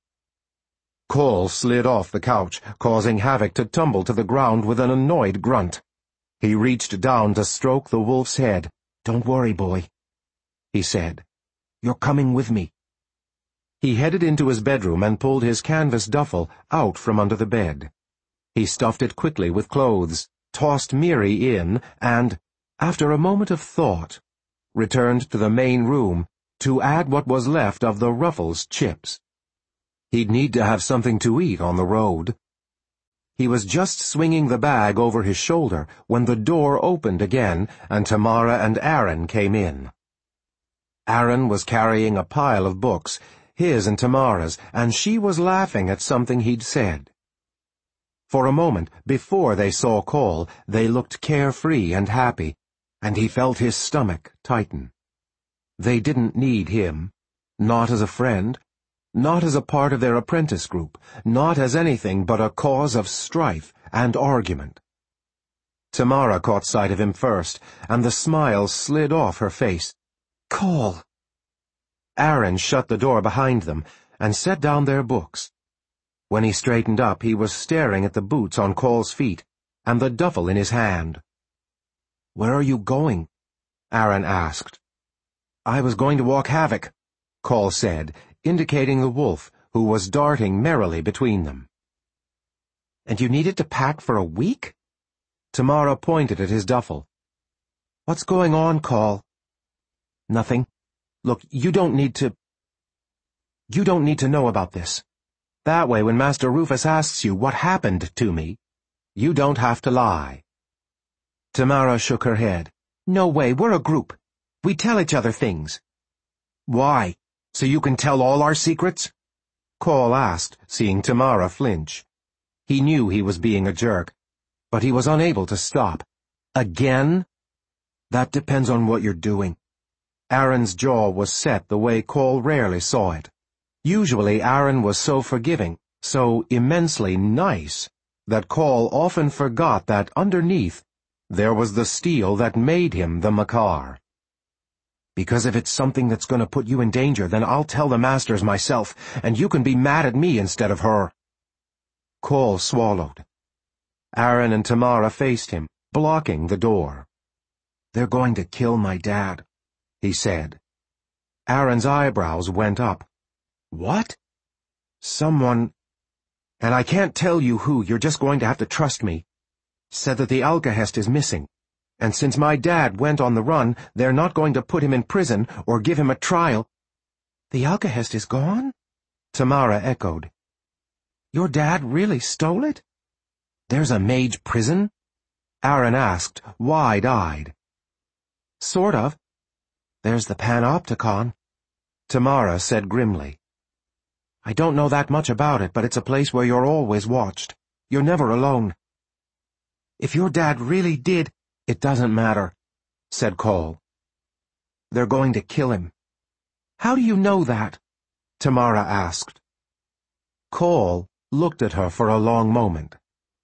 Cole slid off the couch, causing Havoc to tumble to the ground with an annoyed grunt. He reached down to stroke the wolf's head. "Don't worry, boy," he said. "You're coming with me." He headed into his bedroom and pulled his canvas duffel out from under the bed. He stuffed it quickly with clothes, tossed Miri in, and, after a moment of thought, returned to the main room to add what was left of the Ruffles chips. He'd need to have something to eat on the road. He was just swinging the bag over his shoulder when the door opened again and Tamara and Aaron came in. Aaron was carrying a pile of books, his and Tamara's, and she was laughing at something he'd said. For a moment, before they saw Cole, they looked carefree and happy, and he felt his stomach tighten. They didn't need him, not as a friend, not as a part of their apprentice group, not as anything but a cause of strife and argument. Tamara caught sight of him first, and the smile slid off her face. "Cole!" Aaron shut the door behind them and set down their books. When he straightened up, he was staring at the boots on Cole's feet and the duffel in his hand. "Where are you going?" Aaron asked. "I was going to walk Havoc," Cole said, indicating the wolf, who was darting merrily between them. "And you needed to pack for a week?" Tamara pointed at his duffel. "What's going on, Cole?" "Nothing. Look, you don't need to know about this. That way, when Master Rufus asks you what happened to me, you don't have to lie." Tamara shook her head. "No way, we're a group. We tell each other things." "Why? So you can tell all our secrets?" Cole asked, seeing Tamara flinch. He knew he was being a jerk, but he was unable to stop. "Again?" "That depends on what you're doing." Aaron's jaw was set the way Cole rarely saw it. Usually Aaron was so forgiving, so immensely nice, that Cole often forgot that underneath there was the steel that made him the Makar. "Because if it's something that's going to put you in danger, then I'll tell the masters myself, and you can be mad at me instead of her." Cole swallowed. Aaron and Tamara faced him, blocking the door. "They're going to kill my dad," he said. Aaron's eyebrows went up. "What?" "Someone, and I can't tell you who, you're just going to have to trust me, said that the Alcahest is missing. And since my dad went on the run, they're not going to put him in prison or give him a trial." "The Alcahest is gone?" Tamara echoed. "Your dad really stole it?" "There's a mage prison?" Aaron asked, wide-eyed. "Sort of. There's the Panopticon," Tamara said grimly. "I don't know that much about it, but it's a place where you're always watched. You're never alone." "If your dad really did—" "It doesn't matter," said Cole. "They're going to kill him." "How do you know that?" Tamara asked. Cole looked at her for a long moment.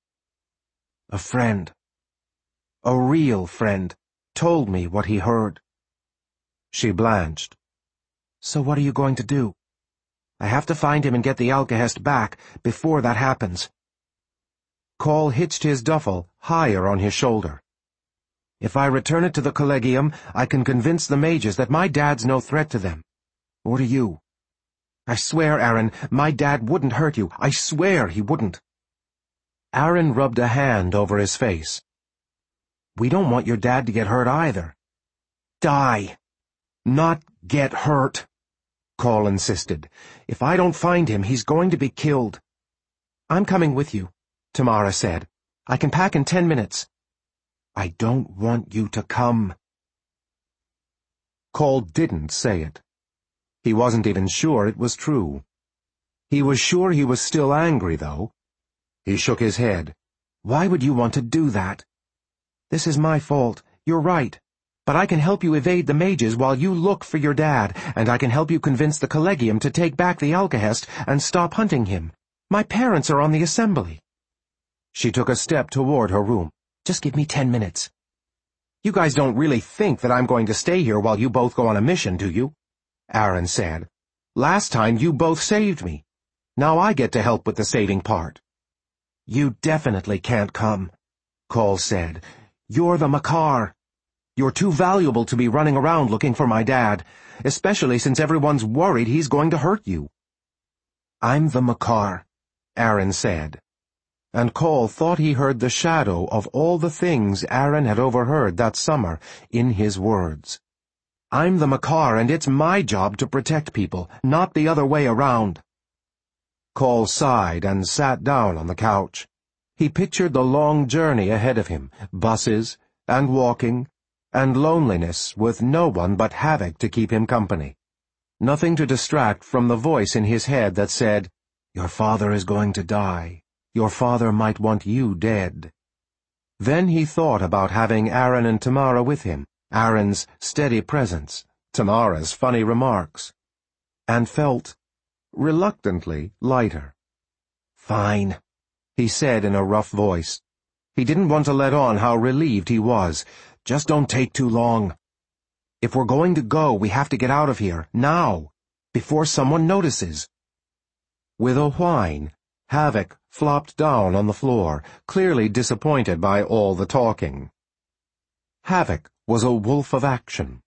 "A friend, a real friend, told me what he heard." She blanched. "So what are you going to do?" "I have to find him and get the Alcahest back before that happens." Cole hitched his duffel higher on his shoulder. "If I return it to the Collegium, I can convince the mages that my dad's no threat to them. Or to you. I swear, Aaron, my dad wouldn't hurt you. I swear he wouldn't." Aaron rubbed a hand over his face. "We don't want your dad to get hurt either." "Die. Not get hurt," Cole insisted. "If I don't find him, he's going to be killed." "I'm coming with you," Tamara said. "I can pack in 10 minutes. "I don't want you to come." Cole didn't say it. He wasn't even sure it was true. He was sure he was still angry, though. He shook his head. Why would you want to do that? This is my fault. You're right. But I can help you evade the mages while you look for your dad, and I can help you convince the Collegium to take back the Alcahest and stop hunting him. My parents are on the assembly. She took a step toward her room. Just give me 10 minutes. You guys don't really think that I'm going to stay here while you both go on a mission, do you? Aaron said. Last time you both saved me. Now I get to help with the saving part. You definitely can't come, Cole said. You're the Makar. You're too valuable to be running around looking for my dad, especially since everyone's worried he's going to hurt you. I'm the Makar, Aaron said. And Cole thought he heard the shadow of all the things Aaron had overheard that summer in his words. I'm the Makar, and it's my job to protect people, not the other way around. Cole sighed and sat down on the couch. He pictured the long journey ahead of him, buses, and walking, and loneliness with no one but Havoc to keep him company. Nothing to distract from the voice in his head that said, "Your father is going to die. Your father might want you dead." Then he thought about having Aaron and Tamara with him, Aaron's steady presence, Tamara's funny remarks, and felt, reluctantly, lighter. "Fine," he said in a rough voice. He didn't want to let on how relieved he was. "Just don't take too long. If we're going to go, we have to get out of here, now, before someone notices." With a whine, Havoc flopped down on the floor, clearly disappointed by all the talking. Havoc was a wolf of action.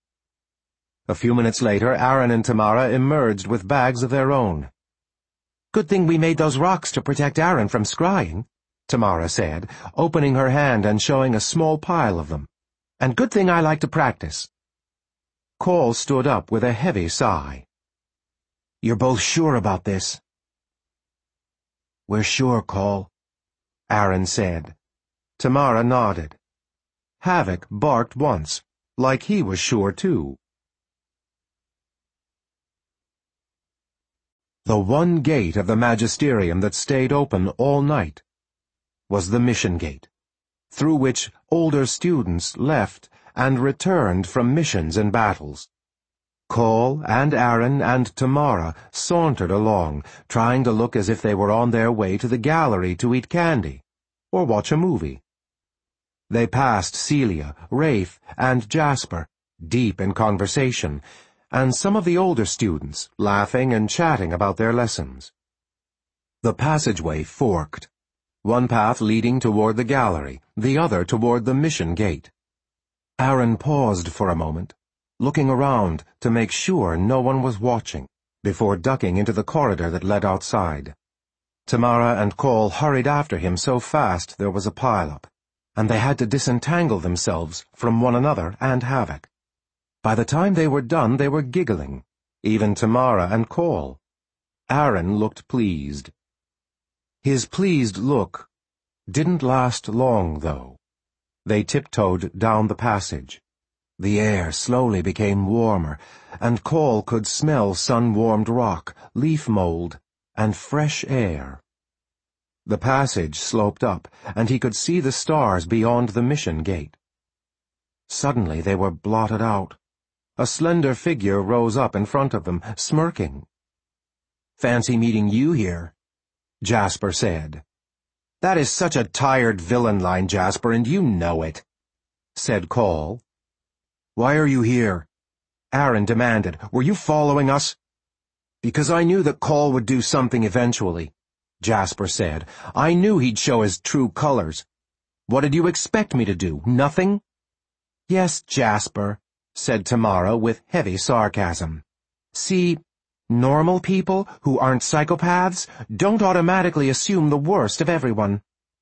A few minutes later, Aaron and Tamara emerged with bags of their own. "Good thing we made those rocks to protect Aaron from scrying," Tamara said, opening her hand and showing a small pile of them. "And good thing I like to practice." Cole stood up with a heavy sigh. "You're both sure about this?" "We're sure, Cole," Aaron said. Tamara nodded. Havoc barked once, like he was sure too. The one gate of the Magisterium that stayed open all night was the Mission Gate, through which older students left and returned from missions and battles. Cole and Aaron and Tamara sauntered along, trying to look as if they were on their way to the gallery to eat candy or watch a movie. They passed Celia, Rafe, and Jasper, deep in conversation, and some of the older students, laughing and chatting about their lessons. The passageway forked, one path leading toward the gallery, the other toward the Mission Gate. Aaron paused for a moment, looking around to make sure no one was watching, before ducking into the corridor that led outside. Tamara and Cole hurried after him so fast there was a pile-up, and they had to disentangle themselves from one another and Havoc. By the time they were done, they were giggling, even Tamara and Cole. Aaron looked pleased. His pleased look didn't last long, though. They tiptoed down the passage. The air slowly became warmer, and Cole could smell sun-warmed rock, leaf mold, and fresh air. The passage sloped up, and he could see the stars beyond the Mission Gate. Suddenly they were blotted out. A slender figure rose up in front of them, smirking. "Fancy meeting you here," Jasper said. "That is such a tired villain line, Jasper, and you know it," said Cole. "Why are you here?" Aaron demanded. "Were you following us?" "Because I knew that Cole would do something eventually," Jasper said. "I knew he'd show his true colors. What did you expect me to do? Nothing?" "Yes, Jasper," said Tamara with heavy sarcasm. "See, normal people who aren't psychopaths don't automatically assume the worst of everyone."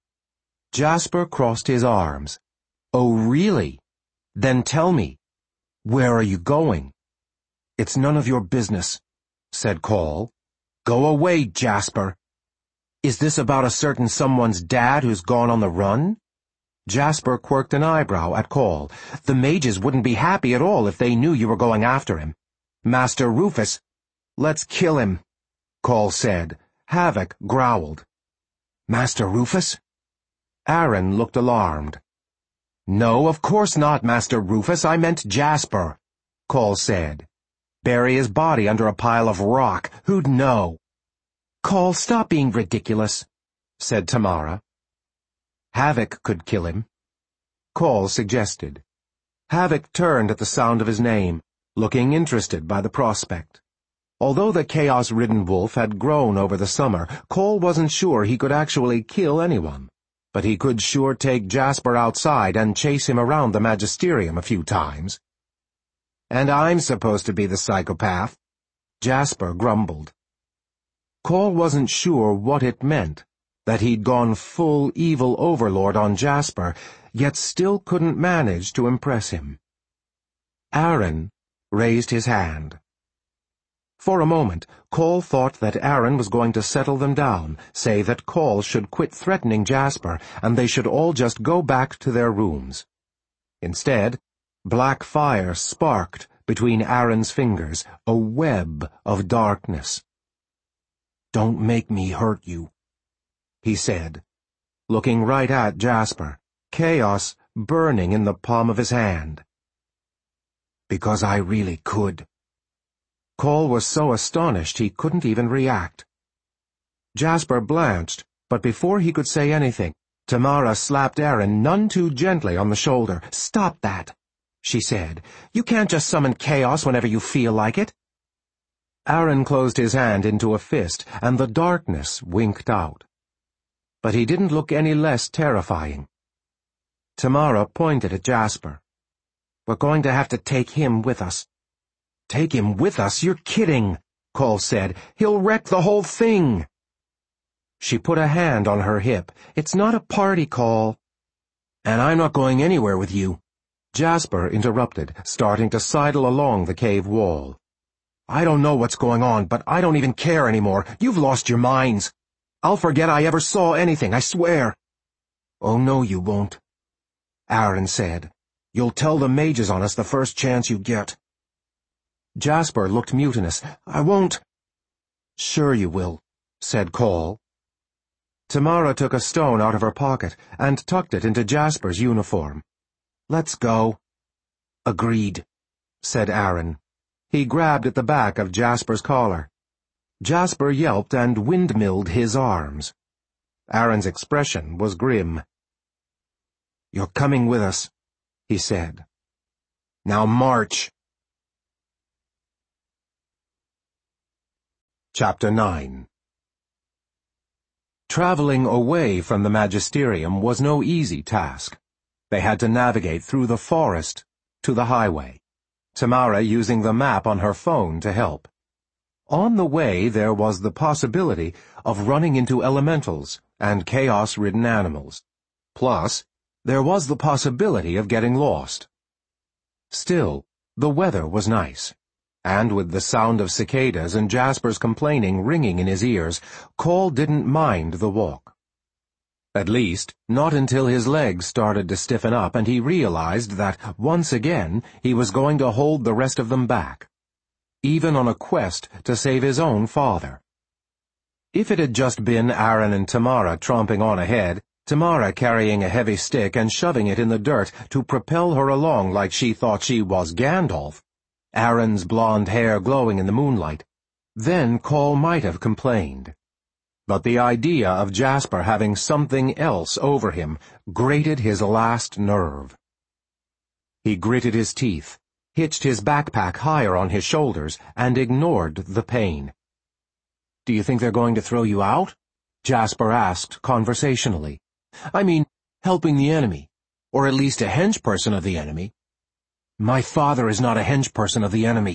Jasper crossed his arms. "Oh, really? Then tell me, where are you going?" "It's none of your business," said Cole. "Go away, Jasper." "Is this about a certain someone's dad who's gone on the run?" Jasper quirked an eyebrow at Cole. "The mages wouldn't be happy at all if they knew you were going after him. Master Rufus—" "Let's kill him," Cole said. Havoc growled. "Master Rufus?" Aaron looked alarmed. "No, of course not, Master Rufus. I meant Jasper," Cole said. "Bury his body under a pile of rock. Who'd know?" "Cole, stop being ridiculous," said Tamara. "Havoc could kill him," Cole suggested. Havoc turned at the sound of his name, looking interested by the prospect. Although the chaos-ridden wolf had grown over the summer, Cole wasn't sure he could actually kill anyone. But he could sure take Jasper outside and chase him around the magisterium a few times. "And I'm supposed to be the psychopath," Jasper grumbled. Cole wasn't sure what it meant, that he'd gone full evil overlord on Jasper, yet still couldn't manage to impress him. Aaron raised his hand. For a moment, Cole thought that Aaron was going to settle them down, say that Cole should quit threatening Jasper, and they should all just go back to their rooms. Instead, black fire sparked between Aaron's fingers, a web of darkness. "Don't make me hurt you," he said, looking right at Jasper, chaos burning in the palm of his hand. "Because I really could." Cole was so astonished he couldn't even react. Jasper blanched, but before he could say anything, Tamara slapped Aaron none too gently on the shoulder. "Stop that," she said. "You can't just summon chaos whenever you feel like it." Aaron closed his hand into a fist, and the darkness winked out. But he didn't look any less terrifying. Tamara pointed at Jasper. "We're going to have to take him with us." "Take him with us? You're kidding," Cole said. "He'll wreck the whole thing." She put a hand on her hip. "It's not a party, Cole." "And I'm not going anywhere with you," Jasper interrupted, starting to sidle along the cave wall. "I don't know what's going on, but I don't even care anymore. You've lost your minds. I'll forget I ever saw anything, I swear." "Oh, no, you won't," Aaron said. "You'll tell the mages on us the first chance you get." Jasper looked mutinous. "I won't." "Sure you will," said Cole. Tamara took a stone out of her pocket and tucked it into Jasper's uniform. "Let's go." "Agreed," said Aaron. He grabbed at the back of Jasper's collar. Jasper yelped and windmilled his arms. Aaron's expression was grim. "You're coming with us," he said. "Now march." Chapter 9. Traveling away from the magisterium was no easy task. They had to navigate through the forest to the highway, Tamara using the map on her phone to help. On the way there was the possibility of running into elementals and chaos-ridden animals. Plus, there was the possibility of getting lost. Still, the weather was nice. And with the sound of cicadas and Jasper's complaining ringing in his ears, Cole didn't mind the walk. At least, not until his legs started to stiffen up and he realized that, once again, he was going to hold the rest of them back, even on a quest to save his own father. If it had just been Aaron and Tamara tromping on ahead, Tamara carrying a heavy stick and shoving it in the dirt to propel her along like she thought she was Gandalf, Aaron's blonde hair glowing in the moonlight, then Cole might have complained. But the idea of Jasper having something else over him grated his last nerve. He gritted his teeth, hitched his backpack higher on his shoulders, and ignored the pain. "Do you think they're going to throw you out?" Jasper asked conversationally. "I mean, helping the enemy, or at least a henchperson of the enemy." "My father is not a henchperson of the enemy,"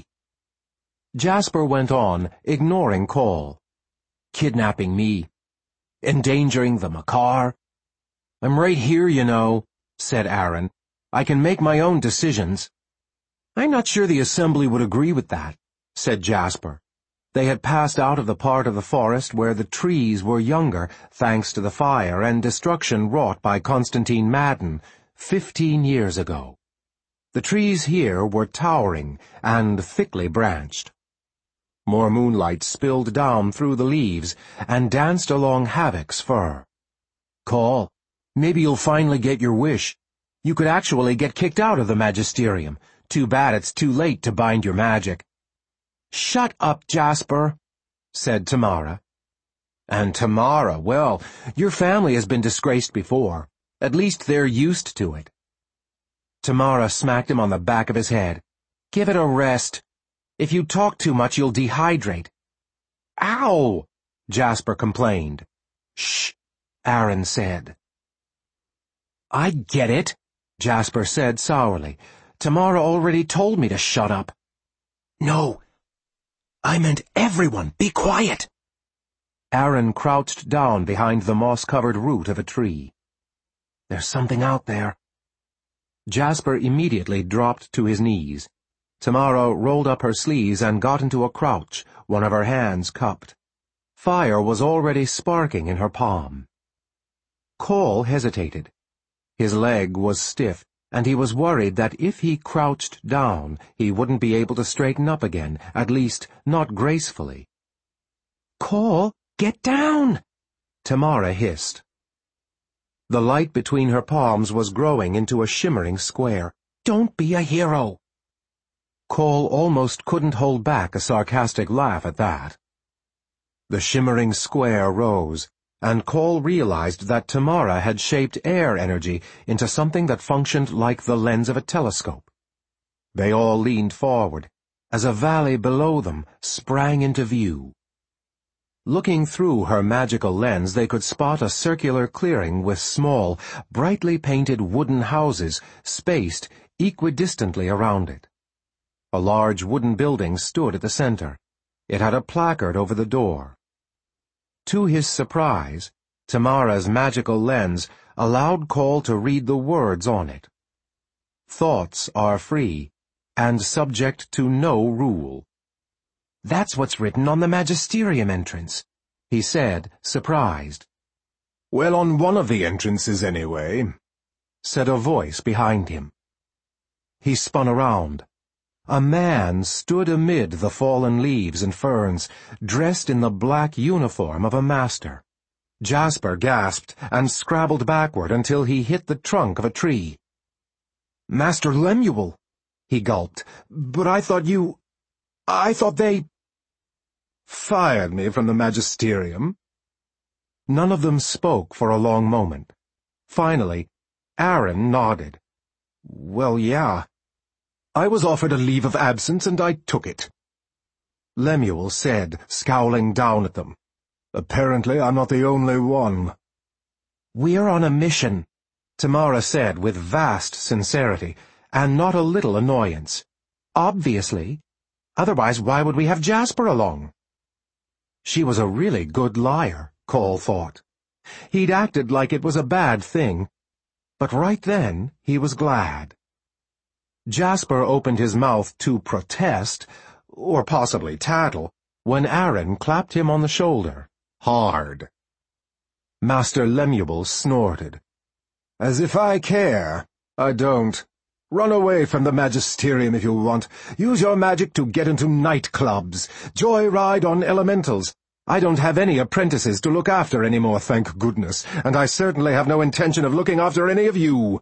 Jasper went on, ignoring Cole. "Kidnapping me. Endangering the Makar. I'm right here, you know," said Aaron. "I can make my own decisions." "I'm not sure the Assembly would agree with that," said Jasper. They had passed out of the part of the forest where the trees were younger, thanks to the fire and destruction wrought by Constantine Madden 15 years ago. The trees here were towering and thickly branched. More moonlight spilled down through the leaves and danced along Havoc's fur. "Cole, Maybe you'll finally get your wish. You could actually get kicked out of the Magisterium. Too bad it's too late to bind your magic." "Shut up, Jasper," said Tamara. "And Tamara, well, your family has been disgraced before. At least they're used to it." Tamara smacked him on the back of his head. "Give it a rest. If you talk too much, you'll dehydrate." "Ow!" Jasper complained. "Shh," Aaron said. "I get it," Jasper said sourly. "Tamara already told me to shut up." "No, I meant everyone. Be quiet." Aaron crouched down behind the moss-covered root of a tree. "There's something out there." Jasper immediately dropped to his knees. Tamara rolled up her sleeves and got into a crouch, one of her hands cupped. Fire was already sparking in her palm. Cole hesitated. His leg was stiff, and he was worried that if he crouched down, he wouldn't be able to straighten up again, at least not gracefully. "Cole, get down!" Tamara hissed. The light between her palms was growing into a shimmering square. "Don't be a hero!" Cole almost couldn't hold back a sarcastic laugh at that. The shimmering square rose, and Cole realized that Tamara had shaped air energy into something that functioned like the lens of a telescope. They all leaned forward, as a valley below them sprang into view. Looking through her magical lens, they could spot a circular clearing with small, brightly painted wooden houses spaced equidistantly around it. A large wooden building stood at the center. It had a placard over the door. To his surprise, Tamara's magical lens allowed Cole to read the words on it. "Thoughts are free, and subject to no rule." "That's what's written on the Magisterium entrance," he said, surprised. "Well, on one of the entrances anyway," said a voice behind him. He spun around. A man stood amid the fallen leaves and ferns, dressed in the black uniform of a master. Jasper gasped and scrabbled backward until he hit the trunk of a tree. "Master Lemuel," he gulped, "but I thought they—" "Fired me from the Magisterium?" None of them spoke for a long moment. Finally, Aaron nodded. "Well, yeah. I was offered a leave of absence and I took it." Lemuel said, scowling down at them. "Apparently I'm not the only one." "We're on a mission," Tamara said with vast sincerity, and not a little annoyance. "Obviously. Otherwise, why would we have Jasper along?" She was a really good liar, Cole thought. He'd acted like it was a bad thing, but right then he was glad. Jasper opened his mouth to protest, or possibly tattle, when Aaron clapped him on the shoulder, hard. Master Lemuel snorted. "As if I care. I don't. Run away from the Magisterium if you want. Use your magic to get into nightclubs. Joyride on elementals. I don't have any apprentices to look after anymore, thank goodness, and I certainly have no intention of looking after any of you."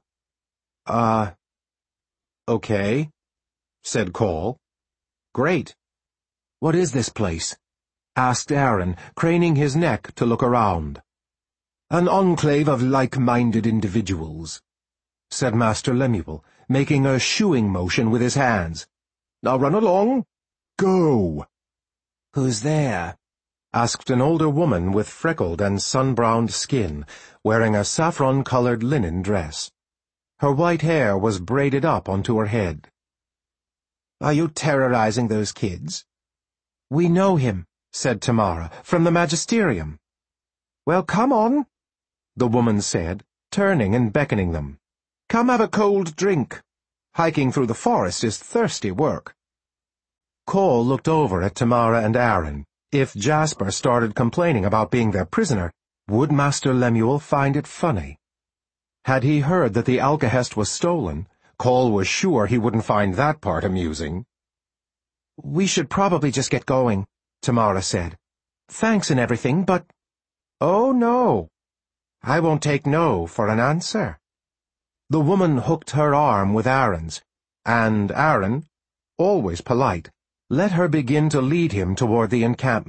Okay, said Cole. "Great. What is this place?" asked Aaron, craning his neck to look around. "An enclave of like-minded individuals," said Master Lemuel, making a shooing motion with his hands. "Now run along. Go." "Who's there?" asked an older woman with freckled and sun-browned skin, wearing a saffron-colored linen dress. Her white hair was braided up onto her head. "Are you terrorizing those kids?" "We know him," said Tamara, "from the Magisterium." "Well, come on," the woman said, turning and beckoning them. "Come have a cold drink. Hiking through the forest is thirsty work." Cole looked over at Tamara and Aaron. If Jasper started complaining about being their prisoner, would Master Lemuel find it funny? Had he heard that the Alcahest was stolen, Cole was sure he wouldn't find that part amusing. "We should probably just get going," Tamara said. "Thanks and everything, but—" "Oh, no. I won't take no for an answer." The woman hooked her arm with Aaron's, and Aaron, always polite, let her begin to lead him toward the encampment.